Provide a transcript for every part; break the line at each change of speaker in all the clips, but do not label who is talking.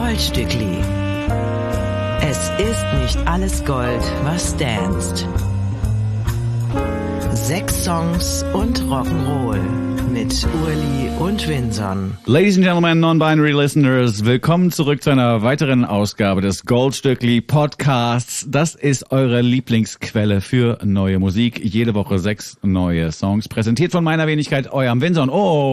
Goldstückli. Es ist nicht alles Gold, was danst. 6 Songs und Rock'n'Roll mit Urli und Vinson.
Ladies and Gentlemen, Non-Binary Listeners, willkommen zurück zu einer weiteren Ausgabe des Goldstückli Podcasts. Das ist eure Lieblingsquelle für neue Musik. Jede Woche 6 neue Songs, präsentiert von meiner Wenigkeit, eurem Vinson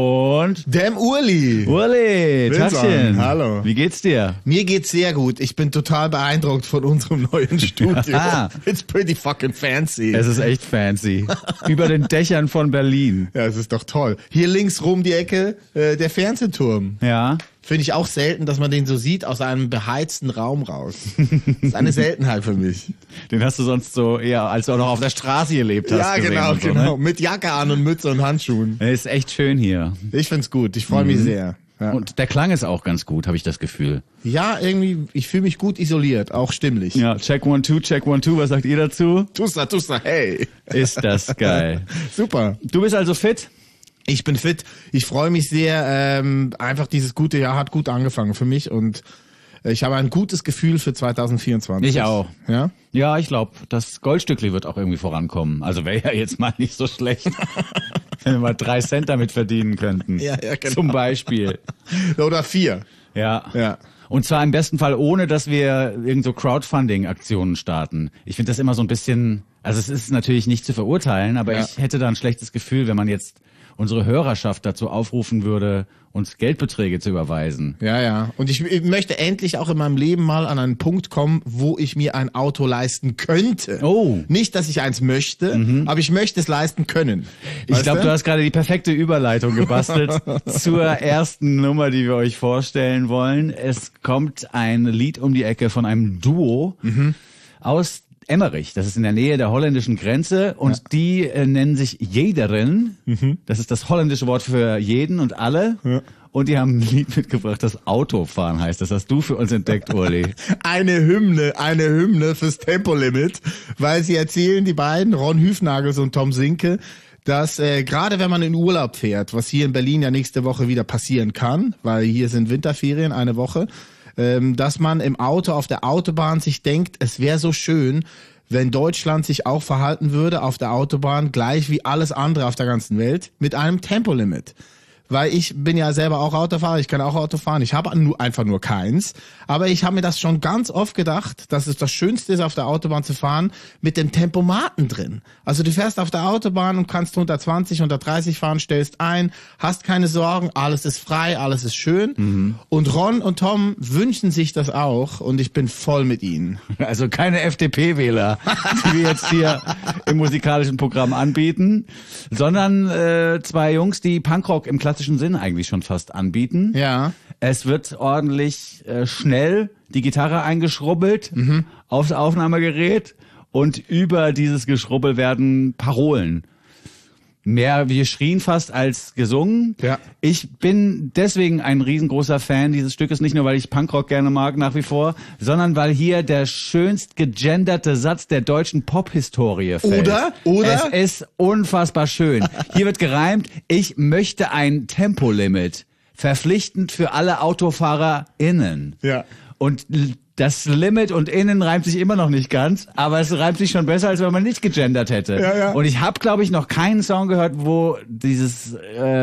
und
dem Urli.
Urli, Taschen.
Hallo.
Wie geht's dir?
Mir geht's sehr gut. Ich bin total beeindruckt von unserem neuen Studio. It's pretty fucking fancy.
Es ist echt fancy. Über den Dächern von Berlin.
Ja, es ist doch toll. Hier links rum die Ecke, der Fernsehturm.
Ja.
Finde ich auch selten, dass man den so sieht aus einem beheizten Raum raus. Das ist eine Seltenheit für mich.
Den hast du sonst so eher, als du auch noch auf der Straße gelebt hast.
Ja,
gesehen
genau.
Ne?
Mit Jacke an und Mütze und Handschuhen.
Ist echt schön hier.
Ich find's gut. Ich freue mich sehr. Ja.
Und der Klang ist auch ganz gut, habe ich das Gefühl.
Ja, irgendwie, ich fühle mich gut isoliert, auch stimmlich.
Ja, check 1, 2, check 1, 2, was sagt ihr dazu?
Tussa, hey.
Ist das geil.
Super.
Du bist also fit?
Ich bin fit. Ich freue mich sehr. Einfach dieses gute Jahr hat gut angefangen für mich und ich habe ein gutes Gefühl für 2024.
Ich auch.
Ja?
Ja, ich glaube, das Goldstückli wird auch irgendwie vorankommen. Also wäre ja jetzt mal nicht so schlecht, wenn wir mal 3 Cent damit verdienen könnten.
Ja, genau.
Zum Beispiel.
Oder 4.
Ja. Und zwar im besten Fall, ohne dass wir irgend so Crowdfunding-Aktionen starten. Ich finde das immer so ein bisschen, also es ist natürlich nicht zu verurteilen, aber ich hätte da ein schlechtes Gefühl, wenn man jetzt unsere Hörerschaft dazu aufrufen würde, uns Geldbeträge zu überweisen.
Ja. Und ich möchte endlich auch in meinem Leben mal an einen Punkt kommen, wo ich mir ein Auto leisten könnte.
Oh.
Nicht, dass ich eins möchte, aber ich möchte es leisten können.
Ich glaube, du hast gerade die perfekte Überleitung gebastelt zur ersten Nummer, die wir euch vorstellen wollen. Es kommt ein Lied um die Ecke von einem Duo aus Emmerich, das ist in der Nähe der holländischen Grenze und die nennen sich Jederen. Das ist das holländische Wort für jeden und alle. Ja. Und die haben ein Lied mitgebracht, das Autofahren heißt. Das hast du für uns entdeckt, Urli.
Eine Hymne fürs Tempolimit, weil sie erzählen, die beiden, Ron Hüfnagels und Tom Sinke, dass gerade wenn man in Urlaub fährt, was hier in Berlin ja nächste Woche wieder passieren kann, weil hier sind Winterferien, eine Woche, dass man im Auto auf der Autobahn sich denkt, es wäre so schön, wenn Deutschland sich auch verhalten würde auf der Autobahn, gleich wie alles andere auf der ganzen Welt, mit einem Tempolimit. Weil ich bin ja selber auch Autofahrer, ich kann auch Auto fahren, ich habe einfach nur keins. Aber ich habe mir das schon ganz oft gedacht, dass es das Schönste ist, auf der Autobahn zu fahren, mit dem Tempomaten drin. Also du fährst auf der Autobahn und kannst 120, 130 fahren, stellst ein, hast keine Sorgen, alles ist frei, alles ist schön. Und Ron und Tom wünschen sich das auch und ich bin voll mit ihnen.
Also keine FDP-Wähler, die wir jetzt hier im musikalischen Programm anbieten, sondern 2 Jungs, die Punkrock im klassischen Sinn eigentlich schon fast anbieten.
Ja.
Es wird ordentlich schnell die Gitarre eingeschrubbelt aufs Aufnahmegerät und über dieses Geschrubbel werden Parolen. Mehr geschrien fast als gesungen.
Ja.
Ich bin deswegen ein riesengroßer Fan dieses Stückes, nicht nur weil ich Punkrock gerne mag nach wie vor, sondern weil hier der schönst gegenderte Satz der deutschen Pop-Historie fällt.
Oder?
Es ist unfassbar schön. Hier wird gereimt, ich möchte ein Tempolimit, verpflichtend für alle AutofahrerInnen.
Ja.
Und das Limit und innen reimt sich immer noch nicht ganz, aber es reimt sich schon besser, als wenn man nicht gegendert hätte.
Ja.
Und ich habe, glaube ich, noch keinen Song gehört, wo dieses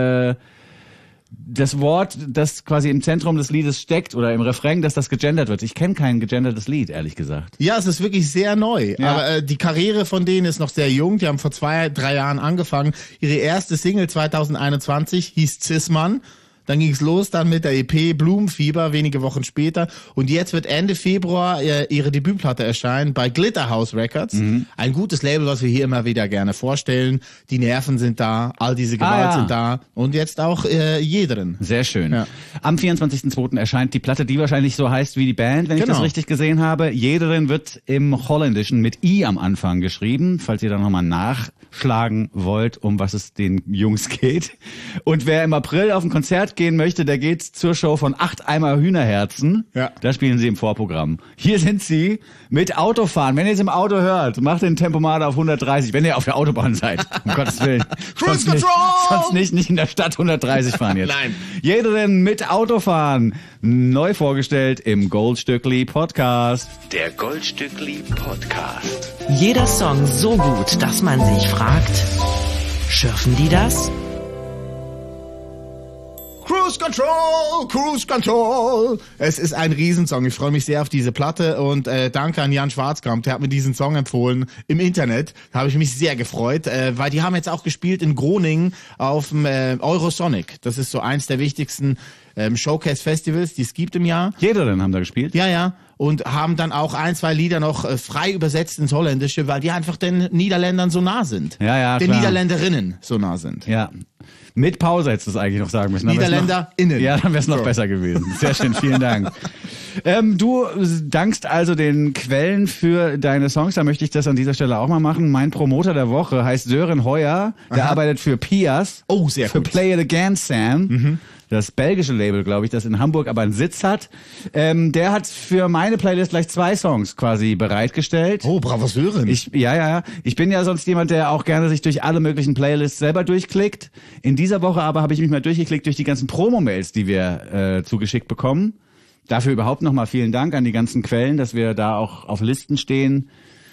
das Wort, das quasi im Zentrum des Liedes steckt oder im Refrain, dass das gegendert wird. Ich kenne kein gegendertes Lied, ehrlich gesagt.
Ja, es ist wirklich sehr neu.
Ja.
Aber die Karriere von denen ist noch sehr jung. Die haben vor 2-3 Jahren angefangen. Ihre erste Single 2021 hieß Cis-Mann. Dann ging's los dann mit der EP Blumenfieber wenige Wochen später und jetzt wird Ende Februar ihre Debütplatte erscheinen bei Glitterhouse Records. Ein gutes Label, was wir hier immer wieder gerne vorstellen. Die Nerven sind da, all diese Gewalt sind da und jetzt auch Jederen.
Sehr schön.
Ja.
Am 24.02. erscheint die Platte, die wahrscheinlich so heißt wie die Band, wenn ich das richtig gesehen habe. Jederen wird im Holländischen mit I am Anfang geschrieben, falls ihr da nochmal nachschlagen wollt, um was es den Jungs geht. Und wer im April auf ein Konzert gehen möchte, der geht zur Show von 8 Eimer Hühnerherzen.
Ja.
Da spielen sie im Vorprogramm. Hier sind sie mit Autofahren. Wenn ihr es im Auto hört, macht den Tempomat auf 130, wenn ihr auf der Autobahn seid. Um Gottes Willen.
Cruise Control!
Sonst nicht in der Stadt 130 fahren jetzt.
Nein.
Jederen mit Autofahren. neu vorgestellt im Goldstückli Podcast.
Der Goldstückli Podcast.
Jeder Song so gut, dass man sich fragt, schürfen die das?
Cruise Control. Es ist ein Riesensong. Ich freue mich sehr auf diese Platte und danke an Jan Schwarzkamp, der hat mir diesen Song empfohlen im Internet. Da habe ich mich sehr gefreut, weil die haben jetzt auch gespielt in Groningen auf dem Eurosonic. Das ist so eins der wichtigsten Showcase-Festivals, die es gibt im Jahr.
Jeder denn haben da gespielt?
Ja. Und haben dann auch 1, 2 Lieder noch frei übersetzt ins Holländische, weil die einfach den Niederländern so nah sind.
Ja,
den
klar.
Niederländerinnen so nah sind.
Ja. Mit Pause hättest du es eigentlich noch sagen müssen.
NiederländerInnen.
Ja, dann wäre es noch besser gewesen. Sehr schön, vielen Dank. Du dankst also den Quellen für deine Songs. Da möchte ich das an dieser Stelle auch mal machen. Mein Promoter der Woche heißt Sören Heuer. Der arbeitet für Pias.
Oh, sehr
für
gut.
Play It Again, Sam. Das belgische Label, glaube ich, das in Hamburg aber einen Sitz hat. Der hat für meine Playlist gleich 2 Songs quasi bereitgestellt.
Oh, bravo Sören.
Ja. Ich bin ja sonst jemand, der auch gerne sich durch alle möglichen Playlists selber durchklickt. In dieser Woche aber habe ich mich mal durchgeklickt durch die ganzen Promo-Mails, die wir zugeschickt bekommen. Dafür überhaupt nochmal vielen Dank an die ganzen Quellen, dass wir da auch auf Listen stehen.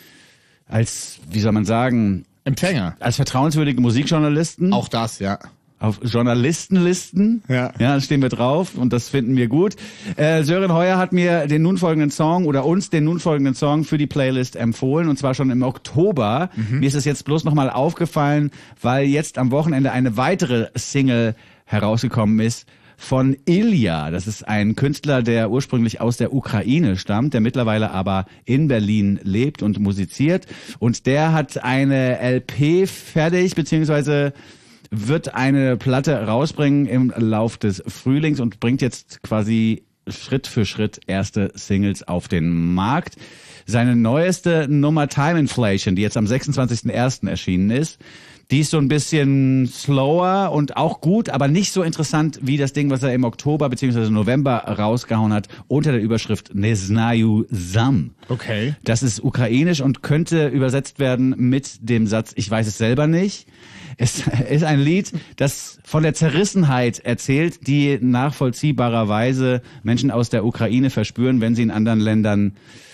Als, wie soll man sagen,
Empfänger.
als vertrauenswürdige Musikjournalisten.
Auch das, ja.
Auf Journalistenlisten.
Ja.
Da stehen wir drauf und das finden wir gut. Sören Heuer hat mir den nun folgenden Song oder uns den nun folgenden Song für die Playlist empfohlen und zwar schon im Oktober. Mir ist es jetzt bloß nochmal aufgefallen, weil jetzt am Wochenende eine weitere Single herausgekommen ist von Ilja. Das ist ein Künstler, der ursprünglich aus der Ukraine stammt, der mittlerweile aber in Berlin lebt und musiziert. Und der hat eine LP fertig, beziehungsweise wird eine Platte rausbringen im Lauf des Frühlings und bringt jetzt quasi Schritt für Schritt erste Singles auf den Markt. Seine neueste Nummer Time Inflation, die jetzt am 26.01. erschienen ist, die ist so ein bisschen slower und auch gut, aber nicht so interessant wie das Ding, was er im Oktober bzw. November rausgehauen hat, unter der Überschrift Ne znаю sam.
Okay.
Das ist ukrainisch und könnte übersetzt werden mit dem Satz, ich weiß es selber nicht. Es ist ein Lied, das von der Zerrissenheit erzählt, die nachvollziehbarerweise Menschen aus der Ukraine verspüren, wenn sie in anderen Ländern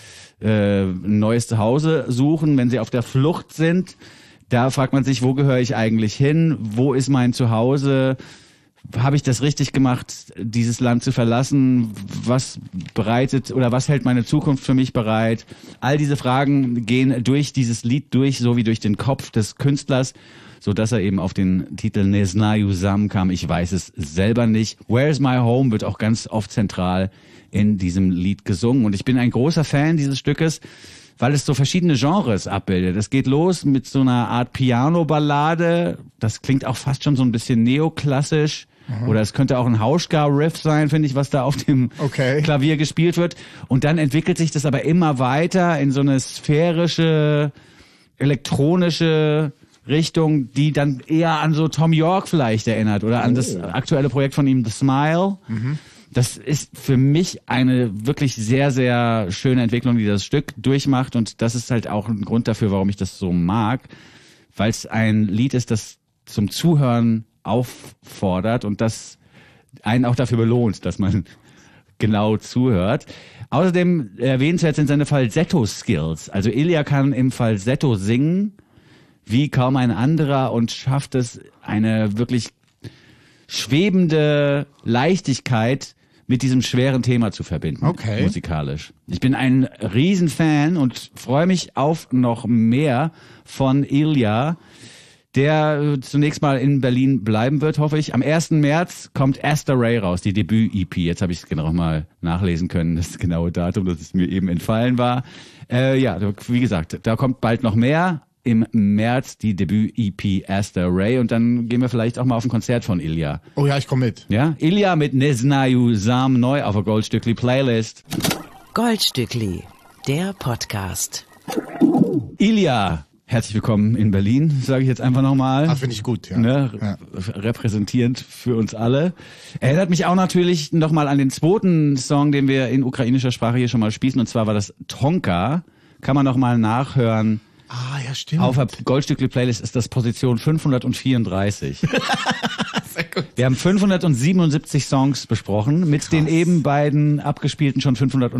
ein neues Zuhause suchen, wenn sie auf der Flucht sind. Da fragt man sich, wo gehöre ich eigentlich hin? Wo ist mein Zuhause? Habe ich das richtig gemacht, dieses Land zu verlassen? Was bereitet oder was hält meine Zukunft für mich bereit? All diese Fragen gehen durch dieses Lied durch, so wie durch den Kopf des Künstlers, so dass er eben auf den Titel Ne znаю sam kam. Ich weiß es selber nicht. Where's My Home wird auch ganz oft zentral in diesem Lied gesungen. Und ich bin ein großer Fan dieses Stückes, weil es so verschiedene Genres abbildet. Es geht los mit so einer Art Piano-Ballade. Das klingt auch fast schon so ein bisschen neoklassisch. Oder es könnte auch ein Hauschka-Riff sein, finde ich, was da auf dem Klavier gespielt wird. Und dann entwickelt sich das aber immer weiter in so eine sphärische, elektronische Richtung, die dann eher an so Tom York vielleicht erinnert oder an das aktuelle Projekt von ihm, The Smile. Das ist für mich eine wirklich sehr, sehr schöne Entwicklung, die das Stück durchmacht. Und das ist halt auch ein Grund dafür, warum ich das so mag, weil es ein Lied ist, das zum Zuhören auffordert und das einen auch dafür belohnt, dass man genau zuhört. Außerdem erwähnenswert sind seine Falsetto-Skills. Also Ilja kann im Falsetto singen wie kaum ein anderer und schafft es, eine wirklich schwebende Leichtigkeit mit diesem schweren Thema zu verbinden, musikalisch. Ich bin ein Riesenfan und freue mich auf noch mehr von Ilja, der zunächst mal in Berlin bleiben wird, hoffe ich. Am 1. März kommt Aster Ray raus, die Debüt-EP. Jetzt habe ich es genau mal nachlesen können, das genaue Datum, das es mir eben entfallen war. Wie gesagt, da kommt bald noch mehr. Im März die Debüt-EP Aster Ray und dann gehen wir vielleicht auch mal auf ein Konzert von Ilja.
Oh ja, ich komme mit.
Ja, Ilja mit Ne znaju sam neu auf der Goldstückli Playlist.
Goldstückli, der Podcast.
Ilja, herzlich willkommen in Berlin, sage ich jetzt einfach nochmal.
Das finde ich gut, ja.
Ne? Repräsentierend für uns alle. Erinnert mich auch natürlich nochmal an den zweiten Song, den wir in ukrainischer Sprache hier schon mal spielen, und zwar war das Tonka. Kann man nochmal nachhören.
Ah, ja, stimmt.
Auf der Goldstückli Playlist ist das Position 534.
Sehr
Wir haben 577 Songs besprochen, mit den eben beiden abgespielten schon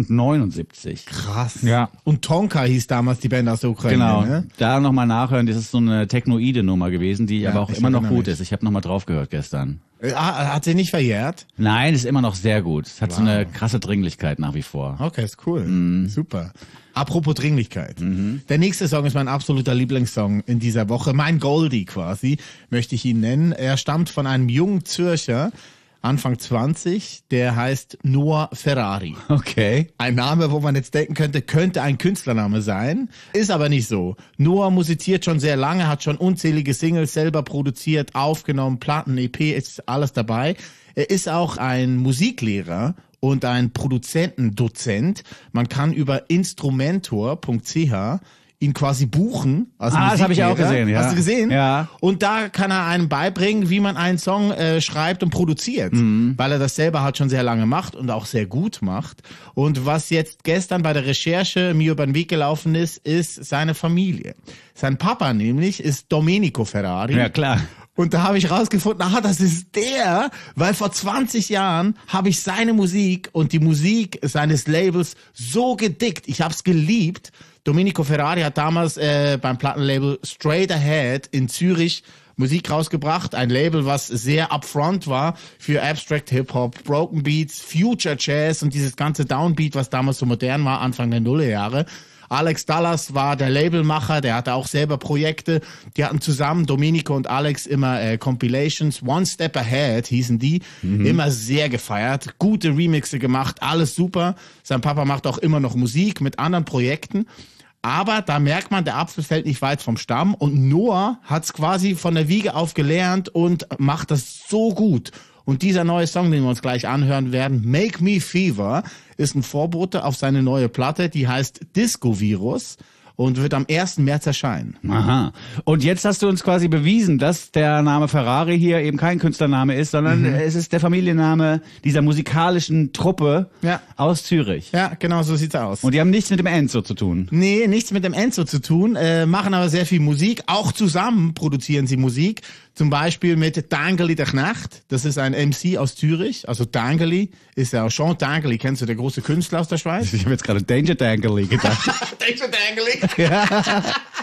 579.
Krass.
Ja.
Und Tonka hieß damals die Band aus der Ukraine,
Genau,
ne?
da nochmal nachhören, das ist so eine technoide Nummer gewesen, die aber auch
ich
immer noch
erinnere
gut
mich.
ist. Ich habe nochmal drauf gehört gestern.
Hat sie nicht verjährt?
Nein, ist immer noch sehr gut. Es hat so eine krasse Dringlichkeit nach wie vor.
Okay, ist cool. Super. Apropos Dringlichkeit. Der nächste Song ist mein absoluter Lieblingssong in dieser Woche. Mein Goldie quasi, möchte ich ihn nennen. Er stammt von einem jungen Zürcher, Anfang 20, der heißt Noah Ferrari.
Okay.
Ein Name, wo man jetzt denken könnte ein Künstlername sein, ist aber nicht so. Noah musiziert schon sehr lange, hat schon unzählige Singles selber produziert, aufgenommen, Platten, EP, ist alles dabei. Er ist auch ein Musiklehrer und ein Produzentendozent. Man kann über instrumentor.ch ihn quasi buchen. Als
das habe ich auch
Musiklehrer.
gesehen, ja.
Hast du gesehen?
Ja.
Und da kann er einem beibringen, wie man einen Song schreibt und produziert, weil er das selber halt schon sehr lange macht und auch sehr gut macht. Und was jetzt gestern bei der Recherche mir über den Weg gelaufen ist seine Familie. Sein Papa nämlich ist Domenico Ferrari.
Ja, klar.
Und da habe ich rausgefunden, das ist der, weil vor 20 Jahren habe ich seine Musik und die Musik seines Labels so gedickt. Ich habe es geliebt. Domenico Ferrari hat damals beim Plattenlabel Straight Ahead in Zürich Musik rausgebracht. Ein Label, was sehr upfront war für Abstract Hip-Hop, Broken Beats, Future Jazz und dieses ganze Downbeat, was damals so modern war, Anfang der Nullerjahre. Alex Dallas war der Labelmacher, der hatte auch selber Projekte. Die hatten zusammen, Domenico und Alex, immer Compilations. One Step Ahead hießen die. Immer sehr gefeiert. Gute Remixe gemacht, alles super. Sein Papa macht auch immer noch Musik mit anderen Projekten. Aber da merkt man, der Apfel fällt nicht weit vom Stamm. Und Noah hat's quasi von der Wiege auf gelernt und macht das so gut. Und dieser neue Song, den wir uns gleich anhören werden, Make Me Fever, ist ein Vorbote auf seine neue Platte, die heißt Disco Virus und wird am 1. März erscheinen.
Aha. Und jetzt hast du uns quasi bewiesen, dass der Name Ferrari hier eben kein Künstlername ist, sondern es ist der Familienname dieser musikalischen Truppe aus Zürich.
Ja, genau so sieht's aus.
Und die haben nichts mit dem Enzo zu tun.
Nee, nichts mit dem Enzo zu tun, machen aber sehr viel Musik. Auch zusammen produzieren sie Musik. Zum Beispiel mit Dangeli der Knecht. Das ist ein MC aus Zürich. Also Dangeli ist ja Jean Dangeli. Kennst du, der große Künstler aus der Schweiz?
Ich habe jetzt gerade Danger Dangeli gedacht.
Danger Dangeli? Ja.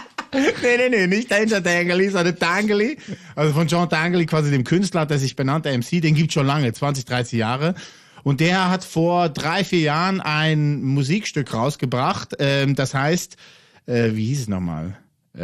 Nee, nicht Danger Dangeli, sondern Dangeli. Also von Jean Dangeli, quasi dem Künstler, hat er sich benannt, der MC. Den gibt's schon lange, 20, 30 Jahre. Und der hat vor 3-4 Jahren ein Musikstück rausgebracht. Das heißt, wie hieß es nochmal?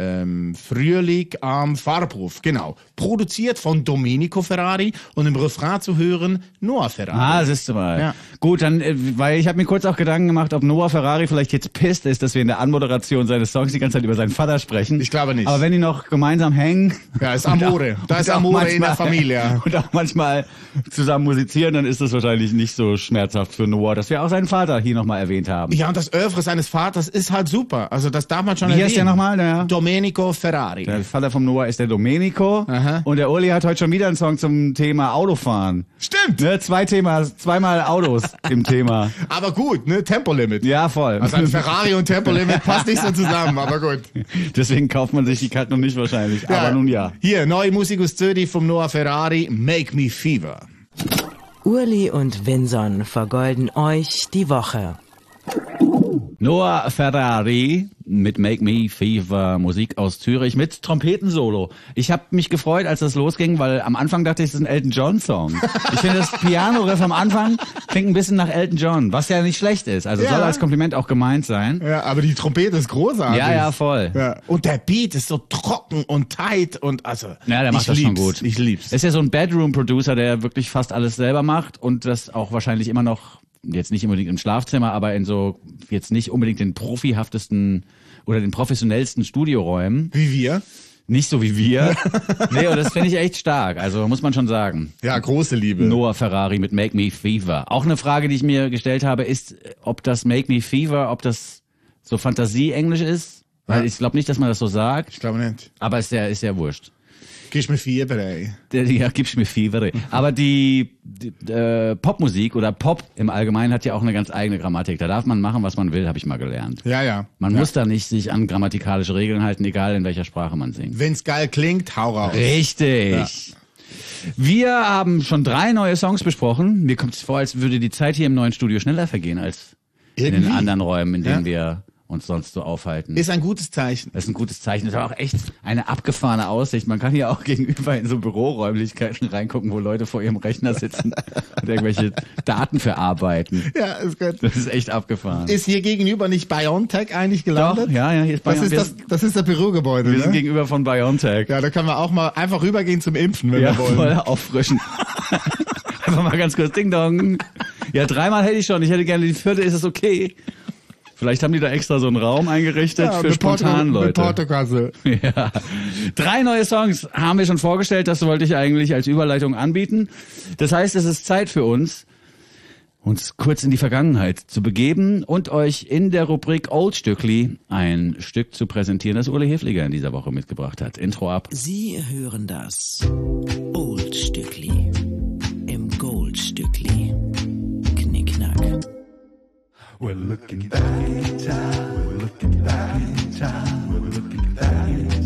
Frühling am Farbhof, genau. Produziert von Domenico Ferrari und im Refrain zu hören Noah Ferrari.
Siehst du mal.
Ja.
Gut, dann, weil ich habe mir kurz auch Gedanken gemacht, ob Noah Ferrari vielleicht jetzt pisst ist, dass wir in der Anmoderation seines Songs die ganze Zeit über seinen Vater sprechen.
Ich glaube nicht.
Aber wenn die noch gemeinsam hängen.
Ja, ist Amore. Da ist Amore in der Familie.
Und auch manchmal zusammen musizieren, dann ist das wahrscheinlich nicht so schmerzhaft für Noah, dass wir auch seinen Vater hier nochmal erwähnt haben.
Ja, und das Oeuvre seines Vaters ist halt super. Also das darf man schon
Wie
erwähnen.
heißt der nochmal?
Domenico Ferrari.
Der Vater vom Noah ist der Domenico.
Aha.
Und der Uli hat heute schon wieder einen Song zum Thema Autofahren.
Stimmt.
Ne, zweimal Autos im Thema.
Aber gut, ne? Tempolimit.
Ja, voll.
Also ein Ferrari und Tempolimit passt nicht so zusammen, aber gut.
Deswegen kauft man sich die Karte noch nicht wahrscheinlich.
Ja.
Aber nun ja.
Hier, neue Musik aus Zürich vom Noah Ferrari, Make Me Fever.
Urli und Vinson vergolden euch die Woche.
Noah Ferrari mit Make Me Fever, Musik aus Zürich mit Trompetensolo. Ich habe mich gefreut, als das losging, weil am Anfang dachte ich, es ist ein Elton John Song. Ich finde, das Piano-Riff am Anfang klingt ein bisschen nach Elton John, was ja nicht schlecht ist. Also soll als Kompliment auch gemeint sein.
Ja, aber die Trompete ist großartig.
Ja, voll.
Ja. Und der Beat ist so trocken und tight und also.
Ja, der macht das schon gut.
Ich lieb's.
Ist ja so ein Bedroom-Producer, der wirklich fast alles selber macht und das auch wahrscheinlich immer noch, jetzt nicht unbedingt im Schlafzimmer, aber in so, jetzt nicht unbedingt den profihaftesten oder den professionellsten Studioräumen.
Wie wir.
Nicht so wie wir. Nee, und das finde ich echt stark. Also muss man schon sagen.
Ja, große Liebe.
Noah Ferrari mit Make Me Fever. Auch eine Frage, die ich mir gestellt habe, ist, ob das Make Me Fever, ob das so Fantasie-Englisch ist. Weil ich glaube nicht, dass man das so sagt.
Ich glaube nicht.
Aber ist ja wurscht.
Gibst mir Fieber, ey.
Ja, gibst mir Fieber. Aber die Popmusik oder Pop im Allgemeinen hat ja auch eine ganz eigene Grammatik. Da darf man machen, was man will, habe ich mal gelernt.
Ja.
Man muss da nicht sich an grammatikalische Regeln halten, egal in welcher Sprache man singt.
Wenn's geil klingt, hau raus.
Richtig.
Ja.
Wir haben schon 3 neue Songs besprochen. Mir kommt es vor, als würde die Zeit hier im neuen Studio schneller vergehen als in den anderen Räumen, in denen wir uns sonst so aufhalten.
Ist ein gutes Zeichen.
Das ist ein gutes Zeichen. Das ist auch echt eine abgefahrene Aussicht. Man kann hier auch gegenüber in so Büroräumlichkeiten reingucken, wo Leute vor ihrem Rechner sitzen und irgendwelche Daten verarbeiten.
Ja, ist gut.
Das ist echt abgefahren.
Ist hier gegenüber nicht BioNTech eigentlich gelandet?
Doch, ja, hier ist
Das ist das Bürogebäude,
Wir sind
ne?
gegenüber von BioNTech.
Ja, da können wir auch mal einfach rübergehen zum Impfen, wenn
Ja,
wir wollen.
voll auffrischen. Einfach mal ganz kurz Ding Dong. Ja, 3-mal hätte ich schon. Ich hätte gerne die 4. Ist es okay? Vielleicht haben die da extra so einen Raum eingerichtet für spontan Leute.
Mit Portokasse.
Ja. 3 neue Songs haben wir schon vorgestellt. Das wollte ich eigentlich als Überleitung anbieten. Das heißt, es ist Zeit für uns kurz in die Vergangenheit zu begeben und euch in der Rubrik Old Stückli ein Stück zu präsentieren, das Uli Hefliger in dieser Woche mitgebracht hat. Intro ab.
Sie hören das Old Stückli im Gold Stückli. Knickknack.
We're looking back in time, we're looking back in time, we're looking back in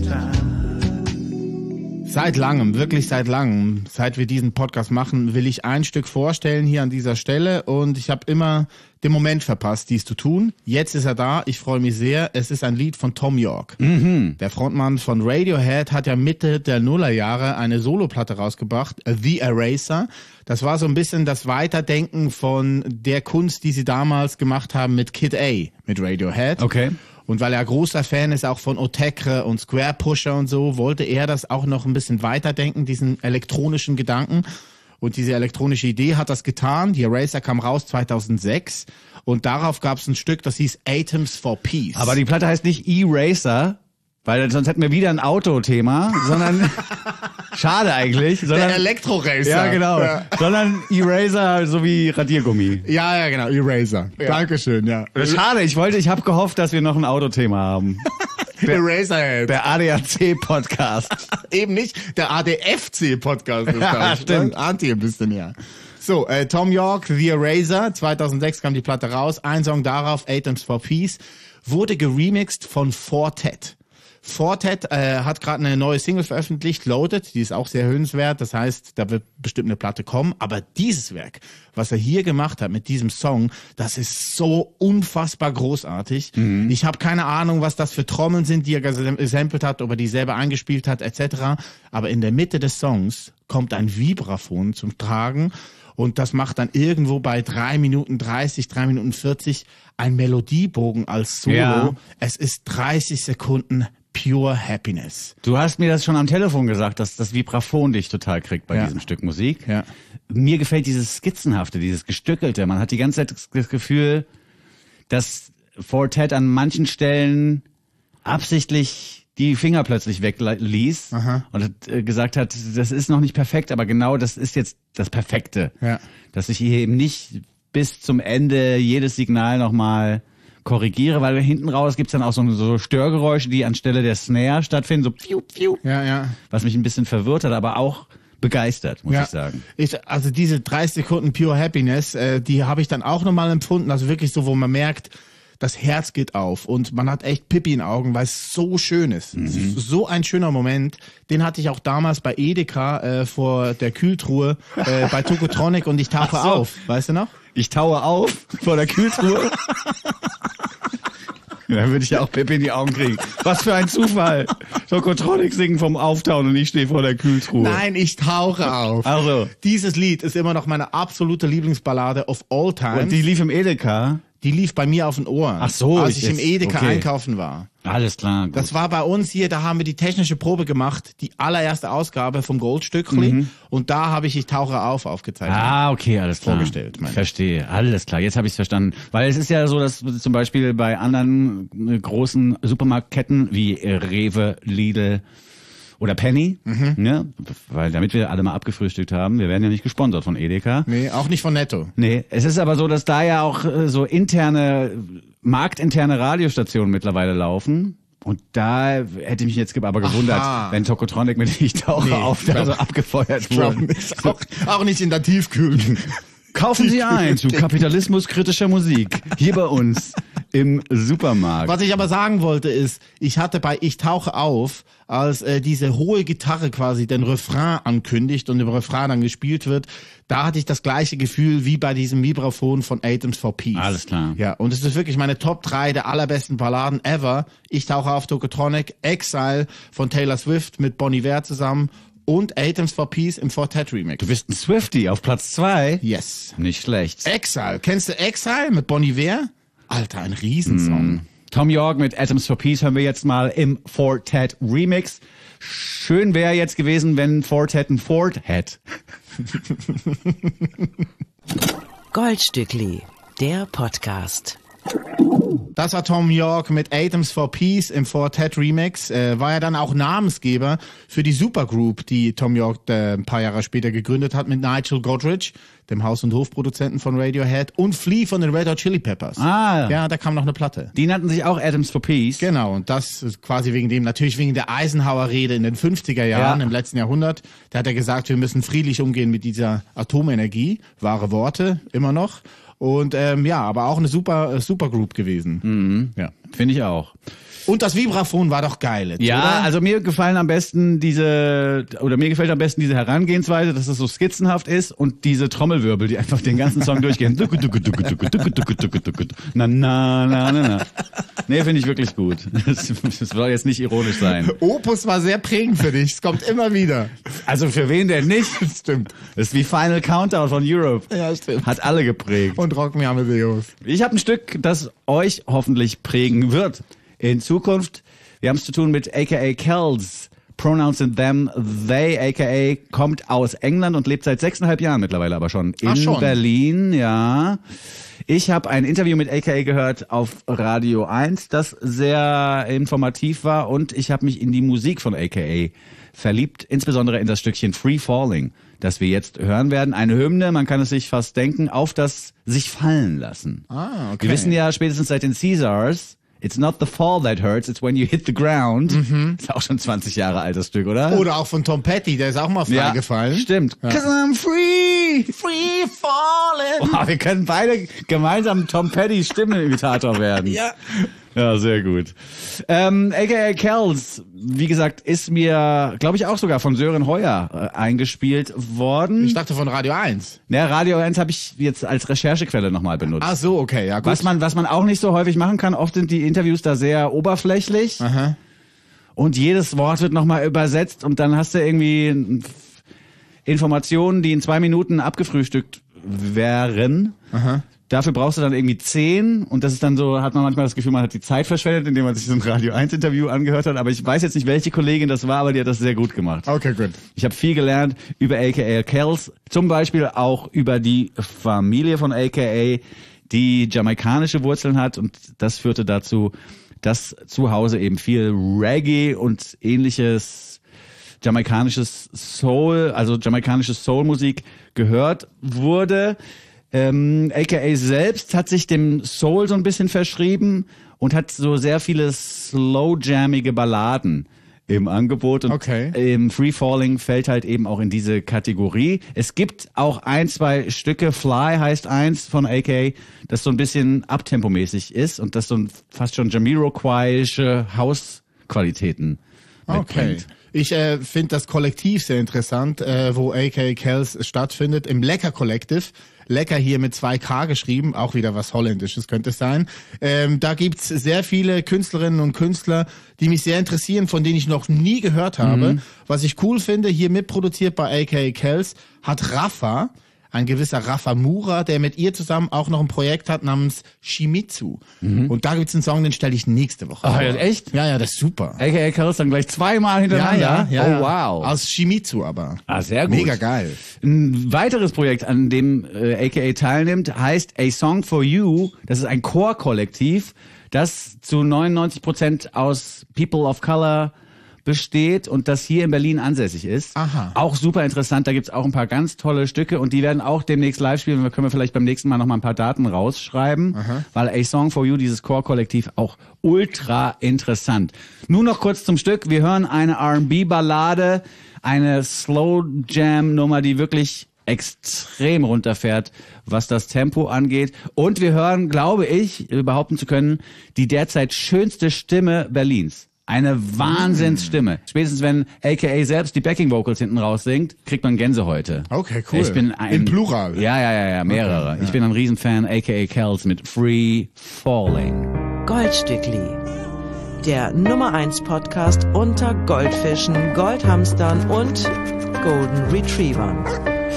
time.
Seit langem, wirklich seit langem, seit wir diesen Podcast machen, will ich ein Stück vorstellen hier an dieser Stelle und ich habe immer den Moment verpasst, dies zu tun. Jetzt ist er da, ich freue mich sehr. Es ist ein Lied von Thom Yorke. Der Frontmann von Radiohead hat ja Mitte der Nullerjahre eine Soloplatte rausgebracht, The Eraser. Das war so ein bisschen das Weiterdenken von der Kunst, die sie damals gemacht haben mit Kid A, mit Radiohead.
Okay.
Und weil er großer Fan ist auch von Otekre und Square Pusher und so, wollte er das auch noch ein bisschen weiterdenken, diesen elektronischen Gedanken. Und diese elektronische Idee hat das getan. Die Eraser kam raus 2006 und darauf gab es ein Stück, das hieß Atoms for Peace.
Aber die Platte heißt nicht Eraser, weil sonst hätten wir wieder ein Autothema, sondern schade eigentlich. Sondern,
der Elektroracer.
Ja, genau. Ja. Sondern Eraser so wie Radiergummi.
Ja, genau, Eraser. Ja. Dankeschön, ja.
Schade, ich habe gehofft, dass wir noch ein Autothema haben.
Eraserhead.
Der ADAC-Podcast.
Eben nicht, der ADFC-Podcast ist
Ja,
das.
stimmt.
Anti ein bisschen, ja. So, Thom Yorke, The Eraser, 2006 kam die Platte raus, ein Song darauf, Atoms for Peace, wurde geremixed von Fortet. Fortet hat gerade eine neue Single veröffentlicht, Loaded, die ist auch sehr hörenswert, das heißt, da wird bestimmt eine Platte kommen, aber dieses Werk, was er hier gemacht hat mit diesem Song, das ist so unfassbar großartig. Ich habe keine Ahnung, was das für Trommeln sind, die er gesampelt hat, ob er die selber eingespielt hat, etc. Aber in der Mitte des Songs kommt ein Vibraphon zum Tragen und das macht dann irgendwo bei 3 Minuten 30, 3 Minuten 40 ein Melodiebogen als Solo.
Ja.
Es ist 30 Sekunden Pure Happiness.
Du hast mir das schon am Telefon gesagt, dass das Vibraphon dich total kriegt bei diesem Stück Musik.
Ja.
Mir gefällt dieses Skizzenhafte, dieses Gestückelte. Man hat die ganze Zeit das Gefühl, dass Fortet an manchen Stellen absichtlich die Finger plötzlich wegließ und gesagt hat, das ist noch nicht perfekt, aber genau das ist jetzt das Perfekte.
Ja.
Dass ich hier eben nicht bis zum Ende jedes Signal nochmal korrigiere, weil hinten raus gibt's dann auch so Störgeräusche, die anstelle der Snare stattfinden, so pfiuh, pfiuh,
Ja.
was mich ein bisschen verwirrt hat, aber auch begeistert, muss ich sagen.
Also diese 30 Sekunden Pure Happiness, die habe ich dann auch nochmal empfunden, also wirklich so, wo man merkt, das Herz geht auf und man hat echt Pipi in den Augen, weil es so schön ist. So ein schöner Moment, den hatte ich auch damals bei Edeka vor der Kühltruhe bei Tokotronic und ich tauche auf, weißt du noch?
Ich taue auf vor der Kühltruhe. Dann würde ich ja auch Pipi in die Augen kriegen. Was für ein Zufall. Tokotronic singen vom Auftauen und ich stehe vor der Kühltruhe.
Nein, ich tauche auf.
Also.
Dieses Lied ist immer noch meine absolute Lieblingsballade of all time.
Und die lief im Edeka.
Die lief bei mir auf den Ohren.
Ach so,
als ich im
jetzt-
Edeka
okay.
einkaufen war.
Alles klar. Gut.
Das war bei uns hier, da haben wir die technische Probe gemacht, die allererste Ausgabe vom Goldstückli. Und da habe ich tauche aufgezeichnet.
Ah, okay, alles klar.
Vorgestellt, meine ich.
Verstehe, alles klar. Jetzt habe ich es verstanden. Weil es ist ja so, dass zum Beispiel bei anderen großen Supermarktketten wie Rewe, Lidl oder Penny, ne? Weil damit wir alle mal abgefrühstückt haben, wir werden ja nicht gesponsert von Edeka.
Nee, auch nicht von Netto.
Nee, es ist aber so, dass da ja auch so marktinterne Radiostationen mittlerweile laufen. Und da hätte ich mich jetzt aber gewundert,
Aha.
wenn Tokotronic mit Ich tauche auf, da so abgefeuert wurde.
Auch nicht in der Tiefkühl.
Kaufen Sie ein zu kapitalismuskritischer Musik. Hier bei uns im Supermarkt.
Was ich aber sagen wollte ist, ich hatte bei Ich tauche auf, als diese hohe Gitarre quasi den Refrain ankündigt und im Refrain dann gespielt wird, da hatte ich das gleiche Gefühl wie bei diesem Vibraphon von Atoms for Peace.
Alles klar.
Ja, und es ist wirklich meine Top 3 der allerbesten Balladen ever. Ich tauche auf Tokotronic, Exile von Taylor Swift mit Bon Iver zusammen und Atoms for Peace im Fortet Remix.
Du bist ein Swiftie auf Platz 2.
Yes.
Nicht schlecht.
Exile. Kennst du Exile mit Bon Iver? Alter, ein Riesensong.
Tom York mit Atoms for Peace hören wir jetzt mal im Fortet Remix. Schön wäre jetzt gewesen, wenn Fortet ein Ford hätte.
Goldstückli, der Podcast.
Das war Tom York mit Atoms for Peace im Fortet Remix. War ja dann auch Namensgeber für die Supergroup, die Tom York ein paar Jahre später gegründet hat mit Nigel Godrich, dem Haus- und Hofproduzenten von Radiohead, und Flea von den Red Hot Chili Peppers.
Ah.
Ja, da kam noch eine Platte.
Die nannten sich auch Atoms for Peace.
Genau, und das ist quasi natürlich wegen der Eisenhower-Rede in den 50er Jahren, im letzten Jahrhundert. Da hat er gesagt, wir müssen friedlich umgehen mit dieser Atomenergie. Wahre Worte, immer noch. Und aber auch eine Supergroup gewesen. Ja.
Finde ich auch.
Und das Vibraphon war doch geil jetzt,
Ja,
oder?
also mir gefällt am besten diese Herangehensweise, dass es so skizzenhaft ist und diese Trommelwirbel, die einfach den ganzen Song durchgehen. Na, na, na, na, na. Nee, finde ich wirklich gut. Das soll jetzt nicht ironisch sein.
Opus war sehr prägend für dich. Es kommt immer wieder.
Also für wen denn nicht?
Stimmt.
Das ist wie Final Countdown von Europe.
Ja, stimmt.
Hat alle geprägt.
Und Rock Me Amadeus.
Ich habe ein Stück, das euch hoffentlich prägen wird in Zukunft. Wir haben es zu tun mit aka Kells, Pronouns in them, they, aka kommt aus England und lebt seit 6,5 Jahren mittlerweile aber schon in Berlin, ja. Ich habe ein Interview mit aka gehört auf Radio 1, das sehr informativ war, und ich habe mich in die Musik von aka verliebt, insbesondere in das Stückchen Free Falling, das wir jetzt hören werden. Eine Hymne, man kann es sich fast denken, auf das sich fallen lassen.
Ah, okay.
Wir wissen ja spätestens seit den Caesars, it's not the fall that hurts, it's when you hit the ground. Ist auch schon 20 Jahre altes Stück, oder?
Oder auch von Tom Petty, der ist auch mal freigefallen.
Stimmt.
Ja.
'Cause I'm free.
Free falling.
Oh, wir können beide gemeinsam Tom Petty Stimmenimitator werden.
Ja.
Ja, sehr gut. aka Kells, wie gesagt, ist mir, glaube ich, auch sogar von Sören Heuer eingespielt worden.
Ich dachte von Radio 1.
Ja, Radio 1 habe ich jetzt als Recherchequelle nochmal benutzt.
Ach so, okay, ja gut.
Was man auch nicht so häufig machen kann, oft sind die Interviews da sehr oberflächlich.
Aha.
Und jedes Wort wird nochmal übersetzt und dann hast du irgendwie Informationen, die in 2 Minuten abgefrühstückt wären.
Aha.
Dafür brauchst du dann irgendwie 10 und das ist dann so, hat man manchmal das Gefühl, man hat die Zeit verschwendet, indem man sich so ein Radio 1 Interview angehört hat, aber ich weiß jetzt nicht, welche Kollegin das war, aber die hat das sehr gut gemacht.
Okay, gut.
Ich habe viel gelernt über aka Kells, zum Beispiel auch über die Familie von aka, die jamaikanische Wurzeln hat, und das führte dazu, dass zu Hause eben viel Reggae und ähnliches jamaikanisches Soul-Musik gehört wurde. aka selbst hat sich dem Soul so ein bisschen verschrieben und hat so sehr viele slow-jammige Balladen im Angebot. Und
okay.
Free Falling fällt halt eben auch in diese Kategorie. Es gibt auch 1, 2 Stücke, Fly heißt eins von aka, das so ein bisschen abtempomäßig ist und das so ein fast schon Jamiroquai-ische Hausqualitäten mitbringt.
Ich finde das Kollektiv sehr interessant, wo aka Kells stattfindet, im Lecker Collective. Lecker hier mit 2K geschrieben, auch wieder was Holländisches könnte es sein. Da gibt's sehr viele Künstlerinnen und Künstler, die mich sehr interessieren, von denen ich noch nie gehört habe. Was ich cool finde, hier mitproduziert bei aka Kells, hat Rafa, ein gewisser Rafa Mura, der mit ihr zusammen auch noch ein Projekt hat namens Shimizu. Und da gibt's einen Song, den stelle ich nächste Woche vor.
Ja, echt?
Ja, das ist super.
aka Kells dann gleich 2-mal hintereinander?
Ja.
Oh, wow.
Aus Shimizu aber.
Ah, sehr gut.
Mega geil.
Ein weiteres Projekt, an dem aka teilnimmt, heißt A Song for You. Das ist ein Chorkollektiv, das zu 99% aus People of Color besteht und das hier in Berlin ansässig ist.
Aha.
Auch super interessant, da gibt's auch ein paar ganz tolle Stücke und die werden auch demnächst live spielen. Da können wir vielleicht beim nächsten Mal noch mal ein paar Daten rausschreiben, weil A Song for You, dieses Chorkollektiv, auch ultra interessant. Nun noch kurz zum Stück. Wir hören eine R&B-Ballade, eine Slow-Jam-Nummer, die wirklich extrem runterfährt, was das Tempo angeht. Und wir hören, glaube ich, behaupten zu können, die derzeit schönste Stimme Berlins. Eine Wahnsinnsstimme. Spätestens wenn AKA selbst die Backing Vocals hinten raus singt, kriegt man Gänsehäute.
Okay, cool.
Ich bin
Im Plural.
Ja, mehrere.
Okay, ja.
Ich bin ein Riesenfan, AKA Kels mit Free Falling.
Goldstückli. Der Nummer 1 Podcast unter Goldfischen, Goldhamstern und Golden Retrievern.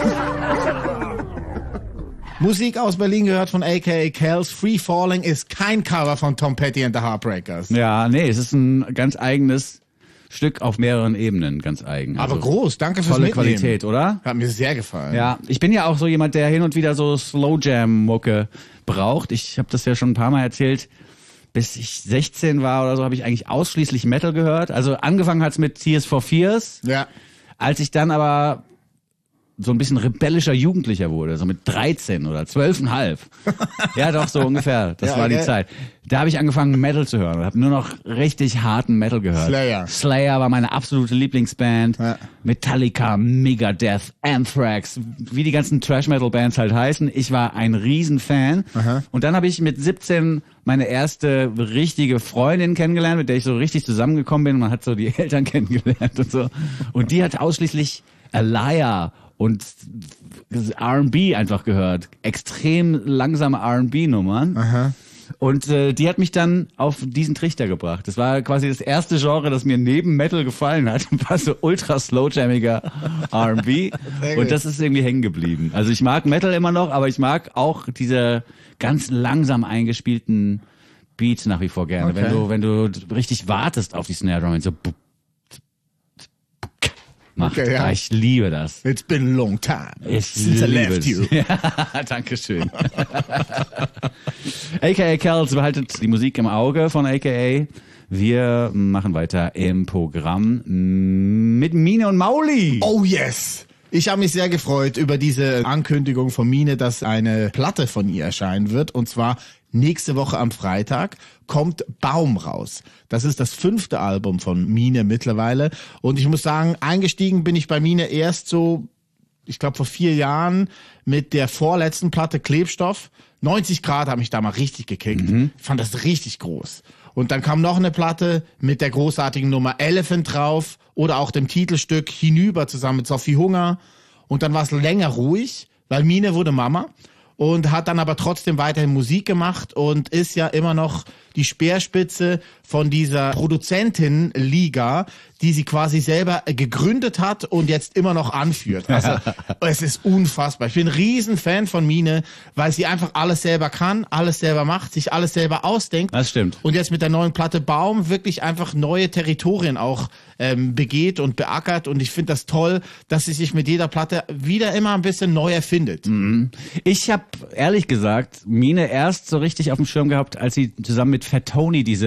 Musik aus Berlin gehört von A.K.A. Kels. Free Falling ist kein Cover von Tom Petty and the Heartbreakers.
Ja, nee, es ist ein ganz eigenes Stück auf mehreren Ebenen, ganz eigen.
Aber
Also
groß, danke fürs
tolle
Mitnehmen.
Qualität, oder?
Hat mir sehr gefallen.
Ja, ich bin ja auch so jemand, der hin und wieder so Slow Jam Mucke braucht. Ich habe das ja schon ein paar Mal erzählt. Bis ich 16 war oder so, habe ich eigentlich ausschließlich Metal gehört. Also angefangen hat's mit Tears for Fears.
Ja.
Als ich dann aber so ein bisschen rebellischer Jugendlicher wurde, so mit 13 oder 12,5. Ja, doch, so ungefähr. Das
Ja,
war die
okay.
Zeit. Da habe ich angefangen, Metal zu hören und habe nur noch richtig harten Metal gehört.
Slayer.
Slayer war meine absolute Lieblingsband.
Ja.
Metallica, Megadeth, Anthrax, wie die ganzen Trash-Metal-Bands halt heißen. Ich war ein Riesenfan.
Aha.
Und dann habe ich mit 17 meine erste richtige Freundin kennengelernt, mit der ich so richtig zusammengekommen bin. Und man hat so die Eltern kennengelernt und so. Und die hat ausschließlich Alaya und R&B einfach gehört. Extrem langsame R&B-Nummern.
Aha.
Und die hat mich dann auf diesen Trichter gebracht. Das war quasi das erste Genre, das mir neben Metal gefallen hat. War so ultra slow-jammiger R&B. Und das ist irgendwie hängen geblieben. Also ich mag Metal immer noch, aber ich mag auch diese ganz langsam eingespielten Beats nach wie vor gerne.
Okay.
Wenn du richtig wartest auf die Snare Drum und so macht.
Okay, ja.
Ich liebe das.
It's been a long time
Ich
since I
liebe
left
es.
you.
Ja, Dankeschön. AKA Kels behaltet die Musik im Auge von AKA. Wir machen weiter im Programm mit Mine und Mauli.
Oh yes! Ich habe mich sehr gefreut über diese Ankündigung von Mine, dass eine Platte von ihr erscheinen wird. Und zwar nächste Woche am Freitag kommt Baum raus. Das ist das 5. Album von Mine mittlerweile. Und ich muss sagen, eingestiegen bin ich bei Mine erst so, ich glaube vor 4 Jahren mit der vorletzten Platte Klebstoff. 90 Grad hat mich da mal richtig gekickt. Ich fand das richtig groß. Und dann kam noch eine Platte mit der großartigen Nummer Elephant drauf oder auch dem Titelstück Hinüber zusammen mit Sophie Hunger. Und dann war es länger ruhig, weil Mine wurde Mama und hat dann aber trotzdem weiterhin Musik gemacht und ist ja immer noch die Speerspitze von dieser Produzentin-Liga, die sie quasi selber gegründet hat und jetzt immer noch anführt. Also es ist unfassbar. Ich bin ein Riesenfan von Mine, weil sie einfach alles selber kann, alles selber macht, sich alles selber ausdenkt.
Das stimmt.
Und jetzt mit der neuen Platte Baum wirklich einfach neue Territorien auch begeht und beackert. Und ich finde das toll, dass sie sich mit jeder Platte wieder immer ein bisschen neu erfindet.
Ich habe ehrlich gesagt Mine erst so richtig auf dem Schirm gehabt, als sie zusammen mit Fat Tony die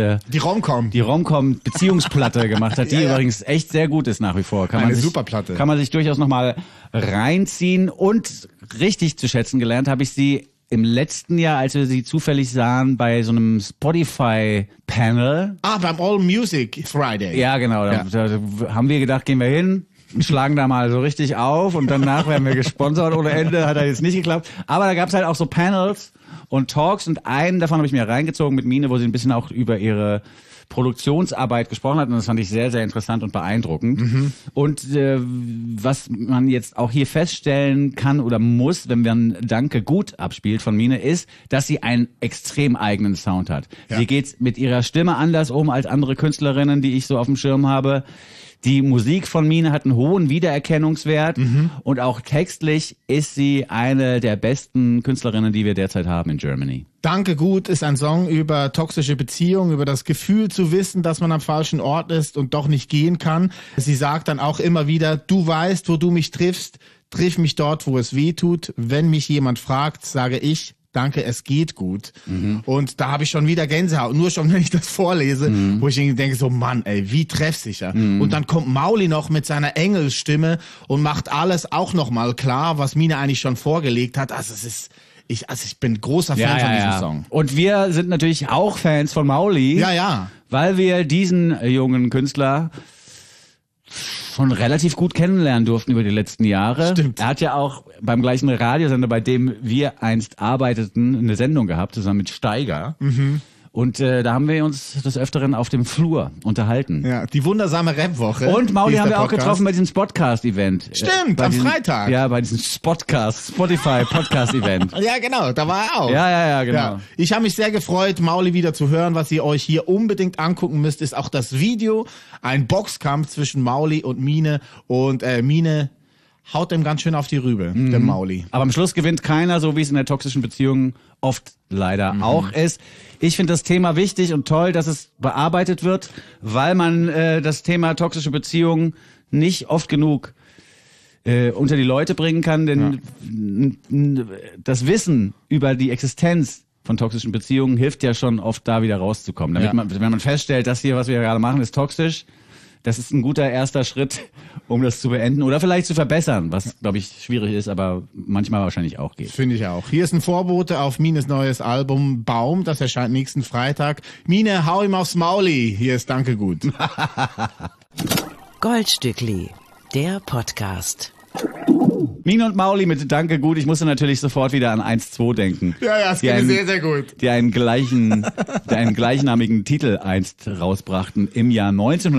Rom-Com Beziehungsplatte gemacht hat, die
Ja, ja.
übrigens echt sehr gut ist nach wie vor.
Eine super Platte.
Kann man sich durchaus nochmal reinziehen und richtig zu schätzen gelernt habe ich sie im letzten Jahr, als wir sie zufällig sahen bei so einem Spotify-Panel.
Beim All Music Friday.
Ja, genau.
Ja.
Da haben wir gedacht, gehen wir hin und schlagen da mal so richtig auf und danach werden wir gesponsert ohne Ende. Hat jetzt nicht geklappt. Aber da gab es halt auch so Panels und Talks und einen davon habe ich mir reingezogen mit Mine, wo sie ein bisschen auch über ihre Produktionsarbeit gesprochen hat und das fand ich sehr, sehr interessant und beeindruckend. Und was man jetzt auch hier feststellen kann oder muss, wenn man Danke gut abspielt von Mine, ist, dass sie einen extrem eigenen Sound hat.
Ja.
Sie geht mit ihrer Stimme anders um als andere Künstlerinnen, die ich so auf dem Schirm habe. Die Musik von Mine hat einen hohen Wiedererkennungswert und auch textlich ist sie eine der besten Künstlerinnen, die wir derzeit haben in Germany.
Danke gut ist ein Song über toxische Beziehungen, über das Gefühl zu wissen, dass man am falschen Ort ist und doch nicht gehen kann. Sie sagt dann auch immer wieder, du weißt, wo du mich triffst, triff mich dort, wo es weh tut. Wenn mich jemand fragt, sage ich, danke, es geht gut. Und da habe ich schon wieder Gänsehaut. Nur schon, wenn ich das vorlese, wo ich irgendwie denke, so Mann, ey, wie treffsicher. Und dann kommt Mauli noch mit seiner Engelsstimme und macht alles auch nochmal klar, was Mine eigentlich schon vorgelegt hat. Also es ist, ich bin großer Fan von diesem Song.
Und wir sind natürlich auch Fans von Mauli.
Ja, ja.
Weil wir diesen jungen Künstler schon relativ gut kennenlernen durften über die letzten Jahre.
Stimmt.
Er hat ja auch beim gleichen Radiosender, bei dem wir einst arbeiteten, eine Sendung gehabt, zusammen mit Steiger. Und da haben wir uns des Öfteren auf dem Flur unterhalten.
Ja, die wundersame Rap-Woche.
Und Mauli
hieß
haben
der
wir auch
Podcast.
getroffen bei diesem Spotcast-Event.
Stimmt,
Bei
am
diesem,
Freitag.
Ja, bei diesem Spotify-Podcast-Event.
Ja, genau, da war er auch.
Ja, genau.
Ja, ich habe mich sehr gefreut, Mauli wieder zu hören. Was ihr euch hier unbedingt angucken müsst, ist auch das Video. Ein Boxkampf zwischen Mauli und Mine. Und Mine haut dem ganz schön auf die Rübe, der Mauli.
Aber am Schluss gewinnt keiner, so wie es in der toxischen Beziehung oft leider auch ist. Ich finde das Thema wichtig und toll, dass es bearbeitet wird, weil man das Thema toxische Beziehungen nicht oft genug unter die Leute bringen kann, denn das Wissen über die Existenz von toxischen Beziehungen hilft ja schon oft, da wieder rauszukommen. Damit man, wenn man feststellt, das hier, was wir gerade machen, ist toxisch, das ist ein guter erster Schritt, um das zu beenden oder vielleicht zu verbessern, was, glaube ich, schwierig ist, aber manchmal wahrscheinlich auch geht.
Finde ich auch. Hier ist ein Vorbote auf Mines neues Album Baum. Das erscheint nächsten Freitag. Mine, hau ihm aufs Mauli. Hier ist Danke gut.
Goldstückli, der Podcast.
Mine und Mauli mit Danke gut. Ich musste natürlich sofort wieder an 1-2 denken.
Ja, es geht mir sehr, sehr gut.
Die einen gleichnamigen Titel einst rausbrachten, im Jahr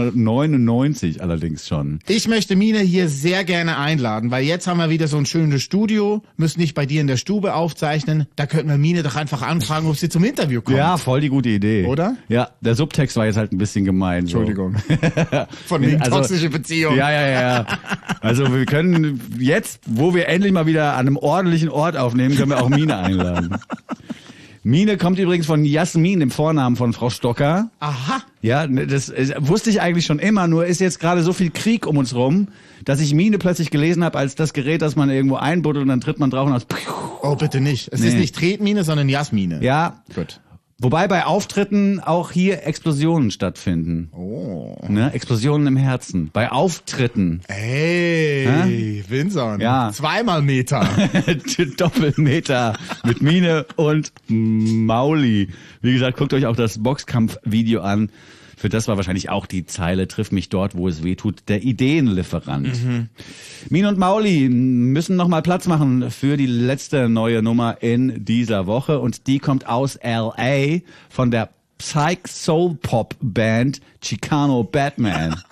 1999 allerdings schon.
Ich möchte Mine hier sehr gerne einladen, weil jetzt haben wir wieder so ein schönes Studio, müssen nicht bei dir in der Stube aufzeichnen. Da könnten wir Mine doch einfach anfragen, ob sie zum Interview kommt.
Ja, voll die gute Idee.
Oder?
Ja, der Subtext war jetzt halt ein bisschen gemein. So.
Entschuldigung. Von wegen toxische Beziehung.
Ja. Also wir können jetzt, wo wir endlich mal wieder an einem ordentlichen Ort aufnehmen, können wir auch Mine einladen. Mine kommt übrigens von Jasmin, dem Vornamen von Frau Stocker.
Aha.
Ja, das wusste ich eigentlich schon immer, nur ist jetzt gerade so viel Krieg um uns rum, dass ich Mine plötzlich gelesen habe als das Gerät, das man irgendwo einbuddelt und dann tritt man drauf und aus.
Oh, bitte nicht. Es ist nicht Tretmine, sondern Jasmine.
Ja.
Gut.
Wobei bei Auftritten auch hier Explosionen stattfinden.
Oh.
Ne? Explosionen im Herzen. Bei Auftritten.
Hey, Vinson.
Ja.
2 Meter.
Doppelmeter mit Mine und Mauli. Wie gesagt, guckt euch auch das Boxkampf-Video an. Für das war wahrscheinlich auch die Zeile, triff mich dort, wo es weh tut, der Ideenlieferant. Mine und Mauli müssen nochmal Platz machen für die letzte neue Nummer in dieser Woche und die kommt aus L.A. von der Psych-Soul-Pop-Band Chicano Batman.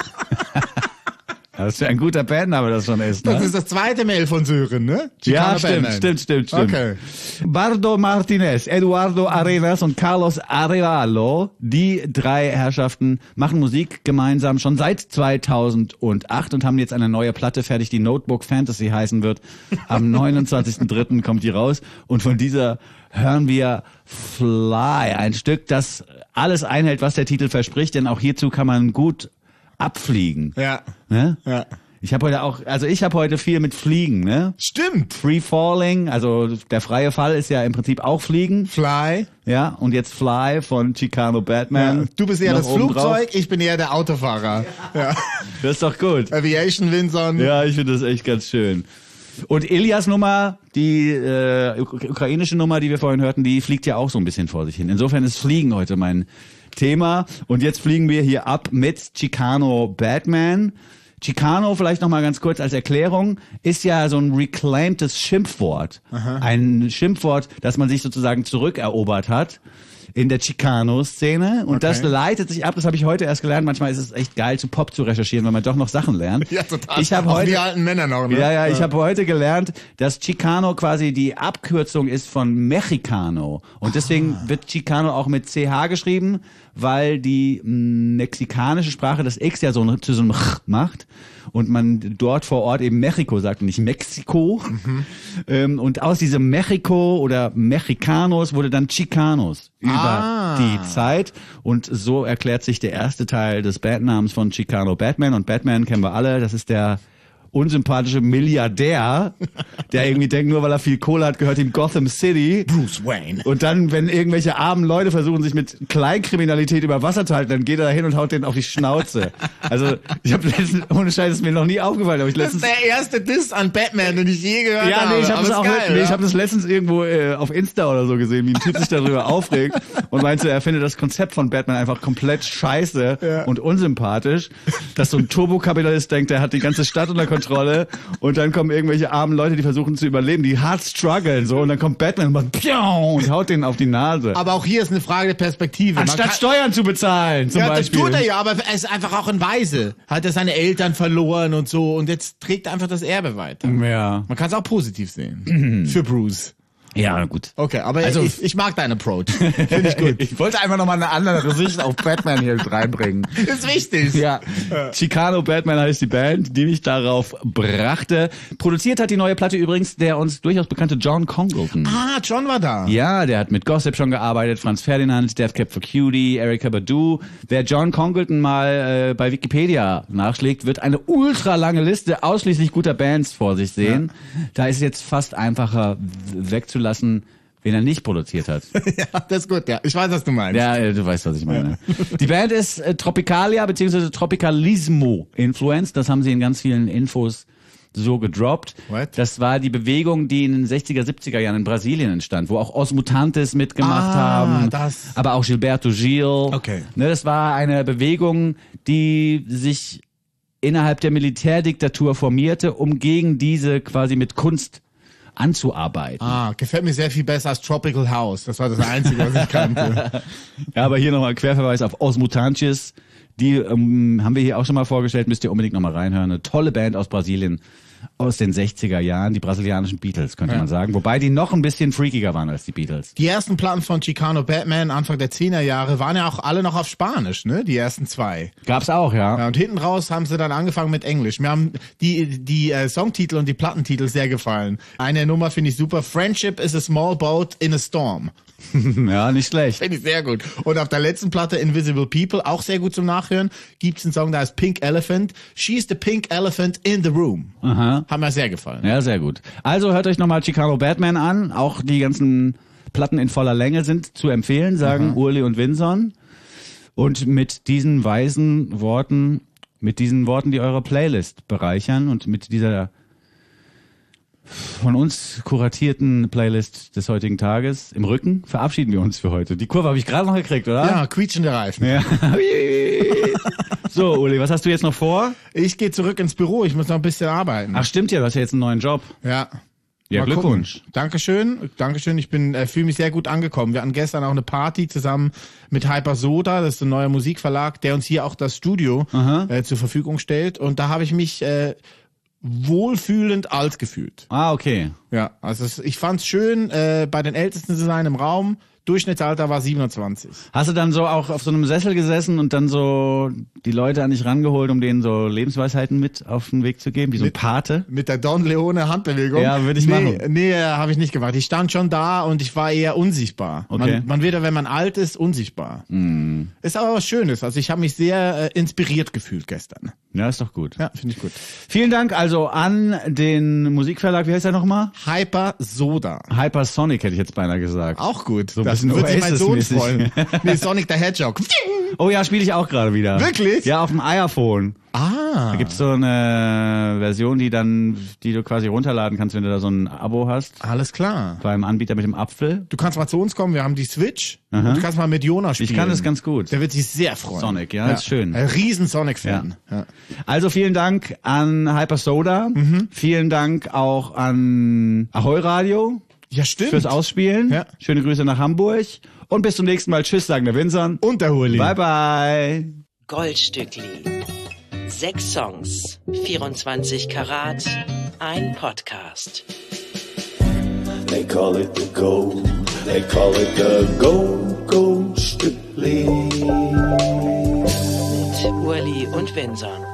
Das ist ja ein guter Bandname, das schon ist, ne?
Das ist das zweite Mail von Sören, ne?
Ja,
Chicano Batman.
stimmt.
Okay.
Bardo Martinez, Eduardo Arenas und Carlos Arevalo, die 3 Herrschaften machen Musik gemeinsam schon seit 2008 und haben jetzt eine neue Platte fertig, die Notebook Fantasy heißen wird. Am 29.03. kommt die raus und von dieser hören wir Fly, ein Stück, das alles einhält, was der Titel verspricht, denn auch hierzu kann man gut abfliegen.
Ja.
Ne?
Ja.
Ich habe heute viel mit Fliegen, ne?
Stimmt.
Free Falling, also der freie Fall ist ja im Prinzip auch Fliegen.
Fly.
Ja, und jetzt Fly von Chicano Batman.
Ja. Du bist eher
Noch
das
oben
Flugzeug,
drauf.
ich bin eher der Autofahrer. Ja.
Das ist doch gut.
Aviation Vinson.
Ja, ich finde das echt ganz schön. Und Ilias Nummer, die ukrainische Nummer, die wir vorhin hörten, die fliegt ja auch so ein bisschen vor sich hin. Insofern ist Fliegen heute mein Thema. Und jetzt fliegen wir hier ab mit Chicano Batman. Chicano, vielleicht noch mal ganz kurz als Erklärung, ist ja so ein reclaimtes Schimpfwort. Ein Schimpfwort, das man sich sozusagen zurückerobert hat in der Chicano-Szene. Und das leitet sich ab, das habe ich heute erst gelernt. Manchmal ist es echt geil, zu Pop zu recherchieren, weil man doch noch Sachen lernt.
Ja, total.
Ich habe
Auch
heute
die alten Männer noch, ne?
Ja, ich habe heute gelernt, dass Chicano quasi die Abkürzung ist von Mexicano. Und deswegen wird Chicano auch mit CH geschrieben, weil die mexikanische Sprache das X ja zu so einem Ch macht. Und man dort vor Ort eben Mexiko sagt und nicht Mexiko. Und aus diesem Mexiko oder Mexicanos wurde dann Chicanos über die Zeit. Und so erklärt sich der erste Teil des Bandnamens von Chicano Batman. Und Batman kennen wir alle, das ist der unsympathische Milliardär, der irgendwie denkt, nur weil er viel Kohle hat, gehört ihm Gotham City.
Bruce Wayne.
Und dann, wenn irgendwelche armen Leute versuchen, sich mit Kleinkriminalität über Wasser zu halten, dann geht er da hin und haut denen auf die Schnauze. Also, ich habe letztens, ohne Scheiß, ist mir noch nie aufgefallen, aber ich
Das ist
letztens...
der erste Diss an Batman, den ich je gehört habe.
Nee, ich habe
Aber
das auch,
ist geil,
ich
ja?
habe das letztens irgendwo auf Insta oder so gesehen, wie ein Typ sich darüber aufregt und meinte, er findet das Konzept von Batman einfach komplett scheiße und unsympathisch, dass so ein Turbokapitalist denkt, der hat die ganze Stadt unter Kontrolle und dann kommen irgendwelche armen Leute, die versuchen zu überleben, die hart strugglen so und dann kommt Batman und macht Piau und haut denen auf die Nase.
Aber auch hier ist eine Frage der Perspektive.
Anstatt Steuern zu bezahlen, zum
ja,
Beispiel.
das tut er ja, aber er ist einfach auch ein Weise. Hat er seine Eltern verloren und so und jetzt trägt er einfach das Erbe weiter.
Ja.
Man kann es auch positiv sehen. Für Bruce.
Ja, gut.
Okay, aber
Also-
ich mag deinen Approach. Finde ich gut.
Ich wollte einfach nochmal eine andere Sicht auf Batman hier reinbringen.
Ist wichtig.
Ja, Chicano Batman heißt die Band, die mich darauf brachte. Produziert hat die neue Platte übrigens der uns durchaus bekannte John Congleton.
Ah, John war da.
Ja, der hat mit Gossip schon gearbeitet, Franz Ferdinand, Death Cab for Cutie, Erykah Badu. Wer John Congleton mal bei Wikipedia nachschlägt, wird eine ultra lange Liste ausschließlich guter Bands vor sich sehen. Ja. Da ist es jetzt fast einfacher wegzulassen, wen er nicht produziert hat.
Ja, das ist gut, ja. Ich weiß, was du meinst.
Ja, du weißt, was ich meine. Die Band ist Tropicalia bzw. Tropicalismo influenced. Das haben sie in ganz vielen Infos so gedroppt.
What?
Das war die Bewegung, die in den 60er, 70er Jahren in Brasilien entstand, wo auch Os Mutantes mitgemacht haben,
das.
aber auch Gilberto Gil.
Okay.
Ne, das war eine Bewegung, die sich innerhalb der Militärdiktatur formierte, um gegen diese quasi mit Kunst anzuarbeiten.
Ah, gefällt mir sehr viel besser als Tropical House. Das war das Einzige, was ich kannte.
Ja, aber hier nochmal Querverweis auf Os Mutantes. Die haben wir hier auch schon mal vorgestellt, müsst ihr unbedingt nochmal reinhören. Eine tolle Band aus Brasilien, aus den 60er Jahren, die brasilianischen Beatles, könnte man sagen. Wobei die noch ein bisschen freakiger waren als die Beatles.
Die ersten Platten von Chicano Batman, Anfang der 10er Jahre, waren ja auch alle noch auf Spanisch, ne? Die ersten zwei.
Gab's auch, ja.
Ja, und hinten raus haben sie dann angefangen mit Englisch. Mir haben die Songtitel und die Plattentitel sehr gefallen. Eine Nummer finde ich super. Friendship is a small boat in a storm.
Ja, nicht schlecht.
Finde ich sehr gut. Und auf der letzten Platte, Invisible People, auch sehr gut zum Nachhören, gibt's einen Song, der heißt Pink Elephant. She's the pink elephant in the room.
Aha.
Hat mir sehr gefallen.
Ja, sehr gut. Also hört euch nochmal Chicano Batman an. Auch die ganzen Platten in voller Länge sind zu empfehlen, sagen Urli und Vinson. Und mit diesen weisen Worten, die eure Playlist bereichern und mit dieser von uns kuratierten Playlist des heutigen Tages im Rücken verabschieden wir uns für heute. Die Kurve habe ich gerade noch gekriegt, oder?
Ja, quietschende Reifen.
Ja. So, Uli, was hast du jetzt noch vor?
Ich gehe zurück ins Büro, ich muss noch ein bisschen arbeiten.
Ach, stimmt ja, du hast ja jetzt einen neuen Job.
Ja.
Ja,
Mal
Glückwunsch.
gucken. Dankeschön. Ich fühle mich sehr gut angekommen. Wir hatten gestern auch eine Party zusammen mit Hyper Soda, das ist ein neuer Musikverlag, der uns hier auch das Studio zur Verfügung stellt. Und da habe ich mich wohlfühlend alt gefühlt.
Ah, okay.
Ja, also ich fand's schön, bei den Ältesten zu sein im Raum. Durchschnittsalter war 27.
Hast du dann so auch auf so einem Sessel gesessen und dann so die Leute an dich rangeholt, um denen so Lebensweisheiten mit auf den Weg zu geben, wie so ein Pate?
Mit der Don Leone Handbewegung?
Ja, würde ich machen.
Nee, habe ich nicht gemacht. Ich stand schon da und ich war eher unsichtbar.
Okay.
Man wird ja, wenn man alt ist, unsichtbar. Ist aber was Schönes. Also ich habe mich sehr inspiriert gefühlt gestern.
Ja, ist doch gut.
Ja, finde ich gut.
Vielen Dank also an den Musikverlag, wie heißt der nochmal?
Hyper Soda.
Hypersonic hätte ich jetzt beinahe gesagt.
Auch gut.
So ein
das
bisschen
wird sich mein Sohn
Oasis-mäßig.
freuen. Nee, Sonic the Hedgehog.
Oh ja, spiele ich auch gerade wieder.
Wirklich?
Ja, auf dem iPhone.
Ah.
Da gibt's so eine Version, die du quasi runterladen kannst, wenn du da so ein Abo hast.
Alles klar.
Beim Anbieter mit dem Apfel.
Du kannst mal zu uns kommen, wir haben die Switch. Und du kannst mal mit Jonas spielen.
Ich kann das ganz gut.
Der wird sich sehr freuen.
Sonic, ja, ist schön.
Ein riesen Sonic-Fan. Ja.
Also vielen Dank an Hyper Soda. Vielen Dank auch an Ahoi Radio
Ja, stimmt.
fürs Ausspielen.
Ja.
Schöne Grüße nach Hamburg. Und bis zum nächsten Mal. Tschüss, sagen der Vinson.
Und der Huli.
Bye, bye.
Goldstückli. 6 Songs, 24 Karat, ein Podcast.
They call it the gold. They call it the Gold Strictly.
Mit Urli und Vinson.